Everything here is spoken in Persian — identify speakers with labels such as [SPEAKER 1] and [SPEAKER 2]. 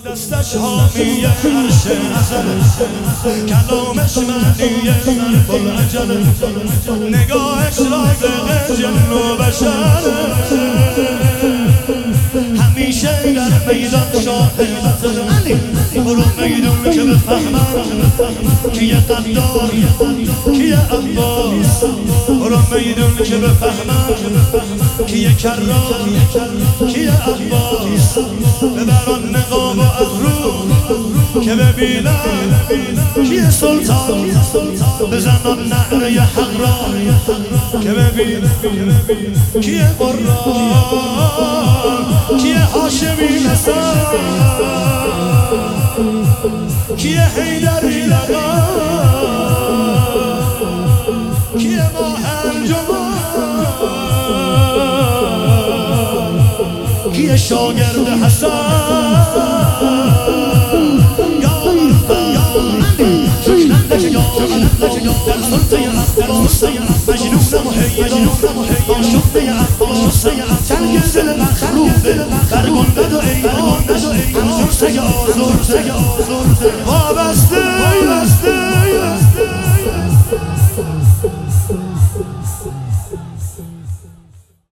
[SPEAKER 1] دستش حامی عرش ازل، کلامش معنی ضرب العجل، نگاهش رافق جن و بشر، همیشه در میدان شاهد علی. برو میدون که بفهمم کیه قدار کیه عباس، برو میدون که بفهمم کیه کرار کیه عباس، ببران نقاب و ابرو که ببینم کیه سلطان، بزنان نعره حق را که ببینم کیه قرآن، کیه هاشمی نسل، کیه حیدری لقا، کیه ماه انجمن، کیه شاگرد حسن. در سلطه عباس مجنونم و حیدان آشفته عباس، تنگ دل مخروبه بر گنبد و ایوان همزرسه آزرده